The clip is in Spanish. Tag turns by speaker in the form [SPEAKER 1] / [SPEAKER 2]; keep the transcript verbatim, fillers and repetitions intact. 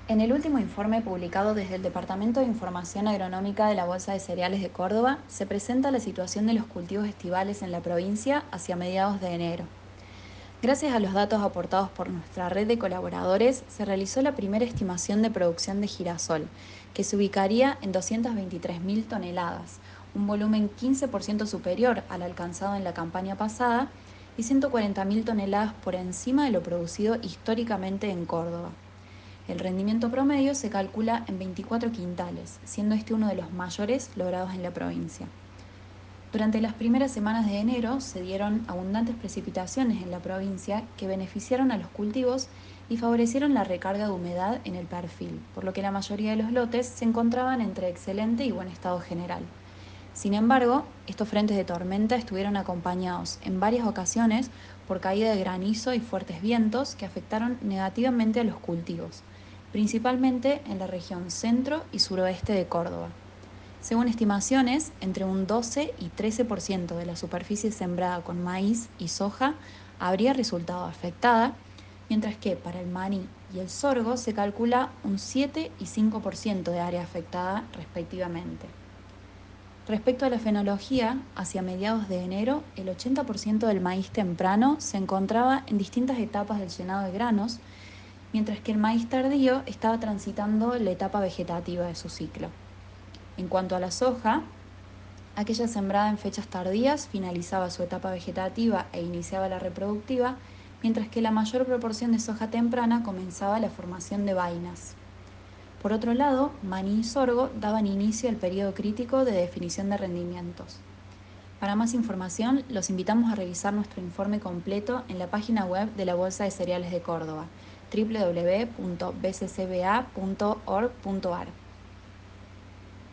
[SPEAKER 1] En el último informe publicado desde el Departamento de Información Agronómica de la Bolsa de Cereales de Córdoba, se presenta la situación de los cultivos estivales en la provincia hacia mediados de enero. Gracias a los datos aportados por nuestra red de colaboradores, se realizó la primera estimación de producción de girasol, que se ubicaría en doscientas veintitrés mil toneladas, un volumen quince por ciento superior al alcanzado en la campaña pasada y ciento cuarenta mil toneladas por encima de lo producido históricamente en Córdoba. El rendimiento promedio se calcula en veinticuatro quintales, siendo este uno de los mayores logrados en la provincia. Durante las primeras semanas de enero se dieron abundantes precipitaciones en la provincia que beneficiaron a los cultivos y favorecieron la recarga de humedad en el perfil, por lo que la mayoría de los lotes se encontraban entre excelente y buen estado general. Sin embargo, estos frentes de tormenta estuvieron acompañados en varias ocasiones por caída de granizo y fuertes vientos que afectaron negativamente a los cultivos, principalmente en la región centro y suroeste de Córdoba. Según estimaciones, entre un doce y trece por ciento de la superficie sembrada con maíz y soja habría resultado afectada, mientras que para el maní y el sorgo se calcula un siete y cinco por ciento de área afectada respectivamente. Respecto a la fenología, hacia mediados de enero, el ochenta por ciento del maíz temprano se encontraba en distintas etapas del llenado de granos, mientras que el maíz tardío estaba transitando la etapa vegetativa de su ciclo. En cuanto a la soja, aquella sembrada en fechas tardías finalizaba su etapa vegetativa e iniciaba la reproductiva, mientras que la mayor proporción de soja temprana comenzaba la formación de vainas. Por otro lado, maní y sorgo daban inicio al periodo crítico de definición de rendimientos. Para más información, los invitamos a revisar nuestro informe completo en la página web de la Bolsa de Cereales de Córdoba, doble u doble u doble u punto b c c b a punto org punto a r.